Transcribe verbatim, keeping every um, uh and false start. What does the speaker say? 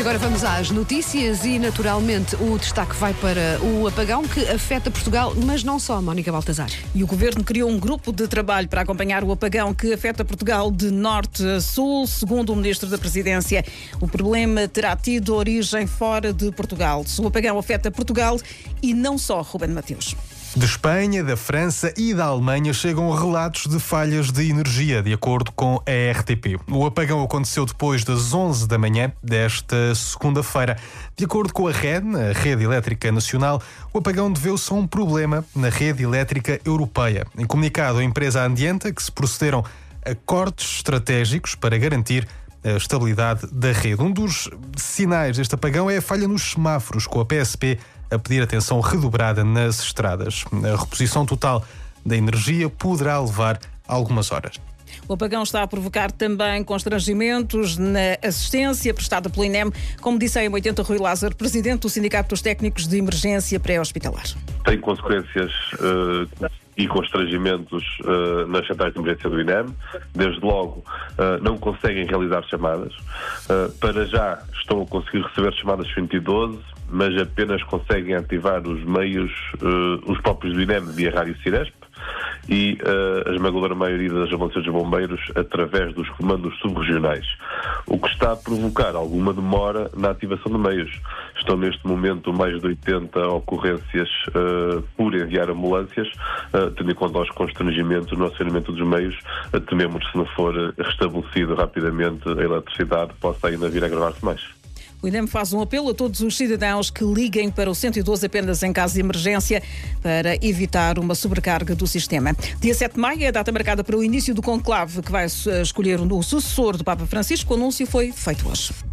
Agora vamos às notícias e, naturalmente, o destaque vai para o apagão que afeta Portugal, mas não só, Mónica Baltazar. E o Governo criou um grupo de trabalho para acompanhar o apagão que afeta Portugal de norte a sul, segundo o Ministro da Presidência. O problema terá tido origem fora de Portugal. O apagão afeta Portugal e não só, Ruben Mateus. De Espanha, da França e da Alemanha chegam relatos de falhas de energia, de acordo com a R T P. O apagão aconteceu depois das onze da manhã desta segunda-feira. De acordo com a REN, a Rede Elétrica Nacional, o apagão deveu-se a um problema na rede elétrica europeia. Em comunicado, a empresa adianta que se procederam a cortes estratégicos para garantir a estabilidade da rede. Um dos sinais deste apagão é a falha nos semáforos, com a P S P a pedir atenção redobrada nas estradas. A reposição total da energia poderá levar algumas horas. O apagão está a provocar também constrangimentos na assistência prestada pelo INEM, como disse a M oitenta Rui Lázaro, presidente do Sindicato dos Técnicos de Emergência Pré-Hospitalar. Tem consequências uh, e constrangimentos uh, nas centrais de emergência do INEM. Desde logo, uh, não conseguem realizar chamadas. Uh, para já, estão a conseguir receber chamadas cento e doze, mas apenas conseguem ativar os meios, uh, os próprios do INEM, via Rádio Ciresp, e uh, a esmagadora maioria das ambulâncias de bombeiros através dos comandos subregionais, o que está a provocar alguma demora na ativação de meios. Estão neste momento mais de oitenta ocorrências uh, por enviar ambulâncias, uh, tendo em conta os constrangimentos no acionamento dos meios. Uh, tememos que, se não for restabelecido rapidamente a eletricidade, possa ainda vir a agravar-se mais. O INEM faz um apelo a todos os cidadãos que liguem para o cento e doze apenas em caso de emergência para evitar uma sobrecarga do sistema. Dia sete de maio é a data marcada para o início do conclave que vai escolher o sucessor do Papa Francisco. O anúncio foi feito hoje.